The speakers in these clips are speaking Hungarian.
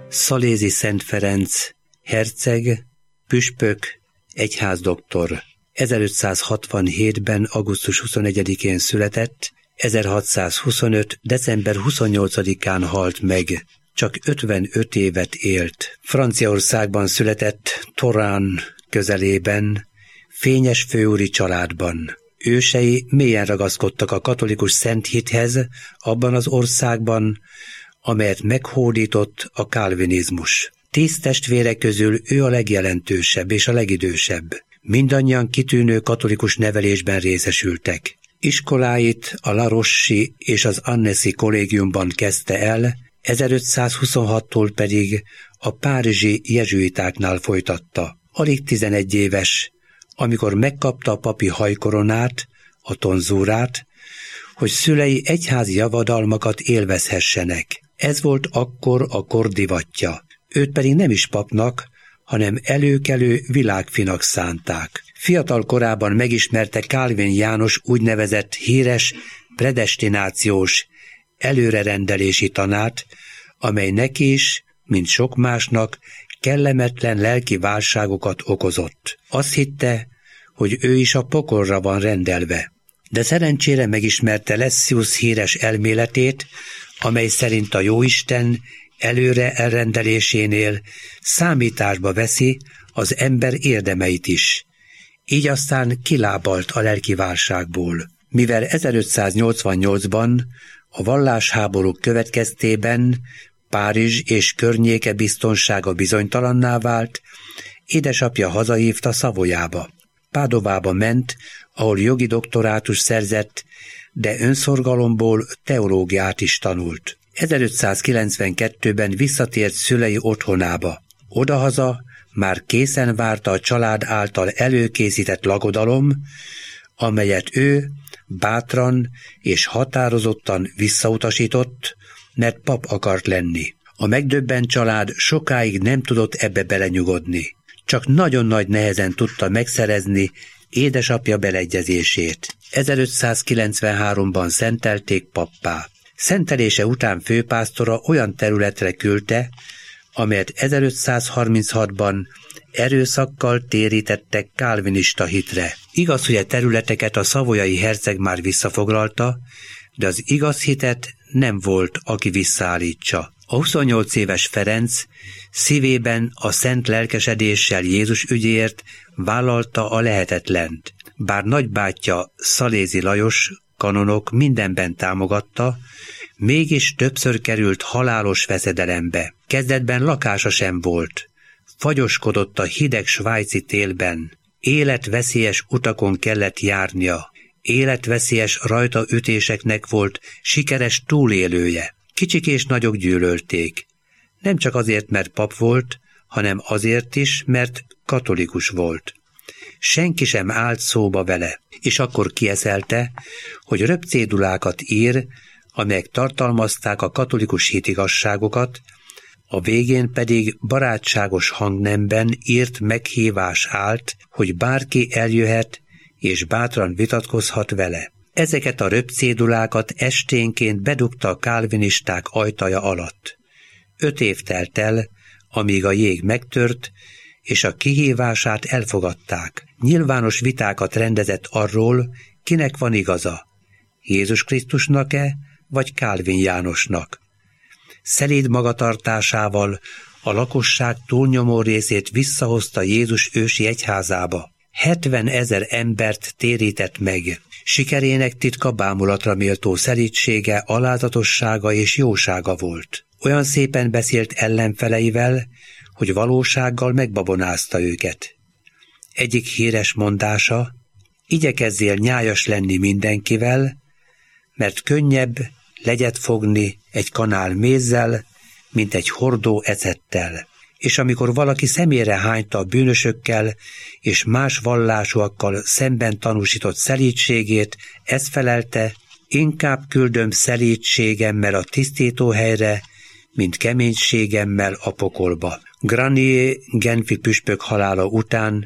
Szalézi Szent Ferenc, herceg, püspök, egyházdoktor. 1567-ben augusztus 21-én született, 1625. december 28-án halt meg. Csak 55 évet élt. Franciaországban született, Torán közelében, fényes főúri családban. Ősei mélyen ragaszkodtak a katolikus szent hithez abban az országban, amelyet meghódított a kálvinizmus. 10 testvére közül ő a legjelentősebb és a legidősebb. Mindannyian kitűnő katolikus nevelésben részesültek. Iskoláit a La Roche-i és az Annecy kollégiumban kezdte el, 1526-tól pedig a párizsi jezsuitáknál folytatta. Alig 11 éves, amikor megkapta a papi hajkoronát, a tonzúrát, hogy szülei egyházi javadalmakat élvezhessenek. Ez volt akkor a kor divatja. Őt pedig nem is papnak, hanem előkelő világfinak szánták. Fiatal korában megismerte Calvin János úgynevezett híres predestinációs előrerendelési tanát, amely neki is, mint sok másnak, kellemetlen lelki válságokat okozott. Azt hitte, hogy ő is a pokolra van rendelve. De szerencsére megismerte Lessius híres elméletét, amely szerint a Jóisten előre elrendelésénél számításba veszi az ember érdemeit is. Így aztán kilábalt a lelki válságból. Mivel 1588-ban a vallásháborúk következtében Párizs és környéke biztonsága bizonytalanná vált, édesapja hazahívta Savoyába. Pádovába ment, ahol jogi doktorátus szerzett, de önszorgalomból teológiát is tanult. 1592-ben visszatért szülei otthonába. Odahaza már készen várta a család által előkészített lakodalom, amelyet ő bátran és határozottan visszautasított, mert pap akart lenni. A megdöbbent család sokáig nem tudott ebbe belenyugodni. Csak nagyon nagy nehezen tudta megszerezni édesapja beleegyezését. 1593-ban szentelték pappá. Szentelése után főpásztora olyan területre küldte, amelyet 1536-ban erőszakkal térítettek kálvinista hitre. Igaz, hogy a területeket a szavoyai herceg már visszafoglalta, de az igaz hitet nem volt, aki visszaállítsa. A 28 éves Ferenc szívében a szent lelkesedéssel Jézus ügyéért vállalta a lehetetlent. Bár nagybátyja Szalézi Lajos kanonok mindenben támogatta, mégis többször került halálos veszedelembe. Kezdetben lakása sem volt. Fagyoskodott a hideg svájci télben. Életveszélyes utakon kellett járnia. Életveszélyes rajtaütéseknek volt sikeres túlélője. Kicsik és nagyok gyűlölték. Nem csak azért, mert pap volt, hanem azért is, mert katolikus volt. Senki sem állt szóba vele, és akkor kieszelte, hogy röpcédulákat ír, amelyek tartalmazták a katolikus hitigasságokat, a végén pedig barátságos hangnemben írt meghívás állt, hogy bárki eljöhet és bátran vitatkozhat vele. Ezeket a röpcédulákat esténként bedugta a kálvinisták ajtaja alatt. 5 év telt el, amíg a jég megtört, és a kihívását elfogadták. Nyilvános vitákat rendezett arról, kinek van igaza, Jézus Krisztusnak-e, vagy Calvin Jánosnak. Szelíd magatartásával a lakosság túlnyomó részét visszahozta Jézus ősi egyházába. 70 000 embert térített meg. Sikerének titka bámulatra méltó szelídsége, alázatossága és jósága volt. Olyan szépen beszélt ellenfeleivel, hogy valósággal megbabonázta őket. Egyik híres mondása: igyekezzél nyájas lenni mindenkivel, mert könnyebb legyet fogni egy kanál mézzel, mint egy hordó ecettel. És amikor valaki szemére hányta a bűnösökkel és más vallásúakkal szemben tanúsított szelídségét, ezt felelte: inkább küldöm szelídségemmel a tisztítóhelyre, mint keménységemmel a pokolba. Granier genfi püspök halála után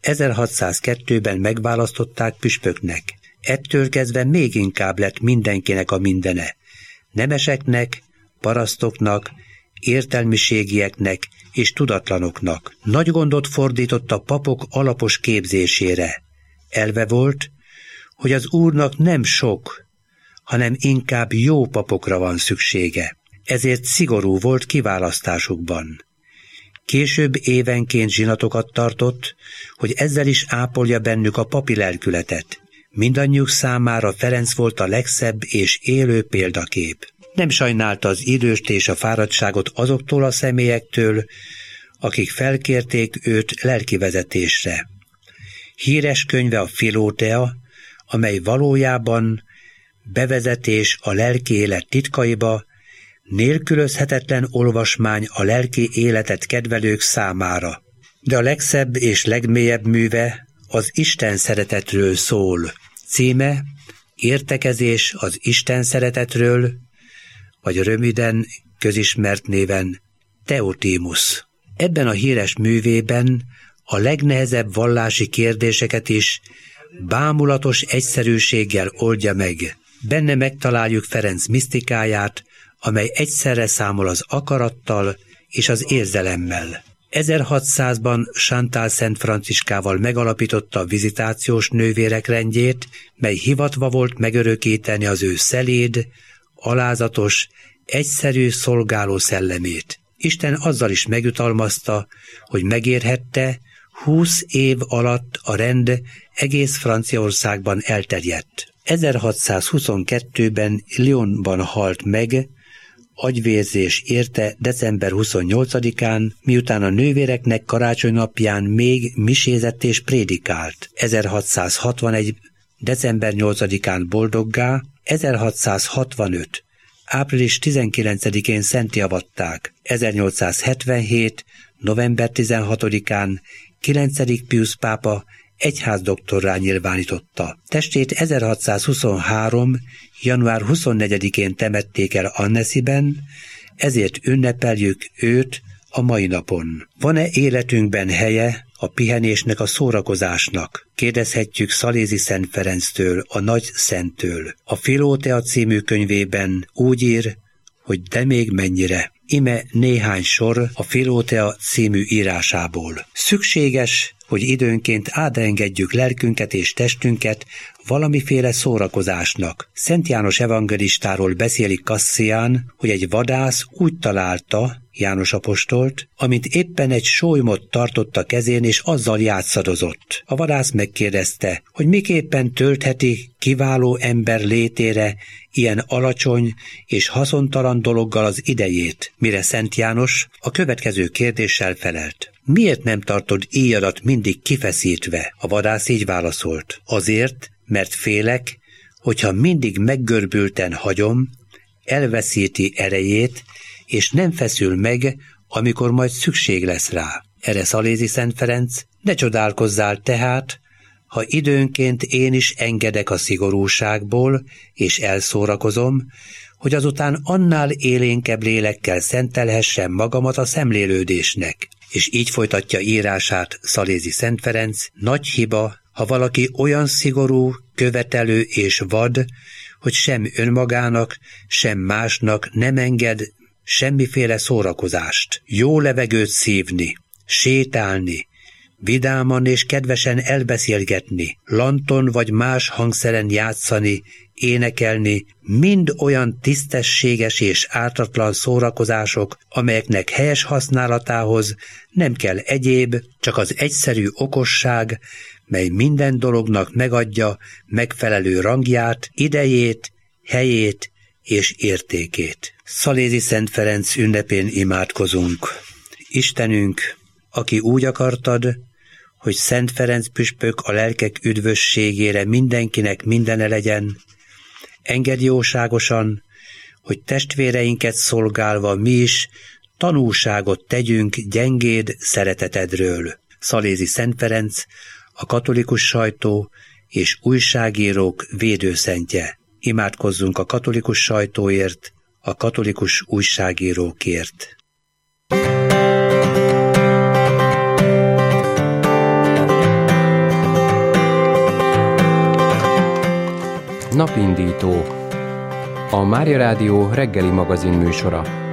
1602-ben megválasztották püspöknek. Ettől kezdve még inkább lett mindenkinek a mindene. Nemeseknek, parasztoknak értelmiségieknek és tudatlanoknak. Nagy gondot fordított a papok alapos képzésére. Elve volt, hogy az Úrnak nem sok, hanem inkább jó papokra van szüksége. Ezért szigorú volt kiválasztásukban. Később évenként zsinatokat tartott, hogy ezzel is ápolja bennük a papi lelkületet. Mindannyiuk számára Ferenc volt a legszebb és élő példakép. Nem sajnálta az időst és a fáradtságot azoktól a személyektől, akik felkérték őt lelkivezetésre. Híres könyve a Filótea, amely valójában bevezetés a lelki élet titkaiba, nélkülözhetetlen olvasmány a lelki életet kedvelők számára. De a legszebb és legmélyebb műve az Isten szeretetről szól. Címe Értekezés az Isten szeretetről, vagy röviden közismert néven Teotímus. Ebben a híres művében a legnehezebb vallási kérdéseket is bámulatos egyszerűséggel oldja meg. Benne megtaláljuk Ferenc misztikáját, amely egyszerre számol az akarattal és az érzelemmel. 1600-ban Chantal Szent Franciskával megalapította a vizitációs nővérek rendjét, mely hivatva volt megörökíteni az ő szeléd, alázatos, egyszerű szolgáló szellemét. Isten azzal is megjutalmazta, hogy megérhette, 20 év alatt a rend egész Franciaországban elterjedt. 1622-ben Lyonban halt meg, agyvérzés érte december 28-án, miután a nővéreknek karácsonynapján még misézett és prédikált. 1661. december 8-án boldoggá, 1665. április 19-én szentjavatták, 1877. november 16-án 9. Piusz pápa egyházdoktorrá nyilvánította. Testét 1623. január 24-én temették el Annecyben, ezért ünnepeljük őt a mai napon. Van-e életünkben helye a pihenésnek, a szórakozásnak? Kérdezhetjük Szalézy Szent Ferenctől, a nagy szenttől. A Filótea című könyvében úgy ír, hogy de még mennyire. Ime néhány sor a Filótea című írásából. Szükséges, hogy időnként átengedjük lelkünket és testünket valamiféle szórakozásnak. Szent János evangelistáról beszélik Cassian, hogy egy vadász úgy találta János apostolt, amint éppen egy sólymot tartott a kezén, és azzal játszadozott. A vadász megkérdezte, hogy miképpen töltheti kiváló ember létére ilyen alacsony és haszontalan dologgal az idejét, mire Szent János a következő kérdéssel felelt. Miért nem tartod íjadat mindig kifeszítve? A vadász így válaszolt. Azért, mert félek, hogyha mindig meggörbülten hagyom, elveszíti erejét, és nem feszül meg, amikor majd szükség lesz rá. Erre Szalézy Szent Ferenc: ne csodálkozzál tehát, ha időnként én is engedek a szigorúságból, és elszórakozom, hogy azután annál élénkebb lélekkel szentelhessem magamat a szemlélődésnek. És így folytatja írását Szalézy Szent Ferenc: nagy hiba, ha valaki olyan szigorú, követelő és vad, hogy sem önmagának, sem másnak nem enged semmiféle szórakozást. Jó levegőt szívni, sétálni, vidáman és kedvesen elbeszélgetni, lanton vagy más hangszeren játszani, énekelni, mind olyan tisztességes és ártatlan szórakozások, amelyeknek helyes használatához nem kell egyéb, csak az egyszerű okosság, mely minden dolognak megadja megfelelő rangját, idejét, helyét és értékét. Szalézy Szent Ferenc ünnepén imádkozunk. Istenünk, aki úgy akartad, hogy Szent Ferenc püspök a lelkek üdvösségére mindenkinek mindene legyen, engedd jóságosan, hogy testvéreinket szolgálva mi is tanúságot tegyünk gyengéd szeretetedről. Szalézy Szent Ferenc, a katolikus sajtó és újságírók védőszentje. Imádkozzunk a katolikus sajtóért, a katolikus újságírókért. Napindító. A Mária Rádió reggeli magazin műsora.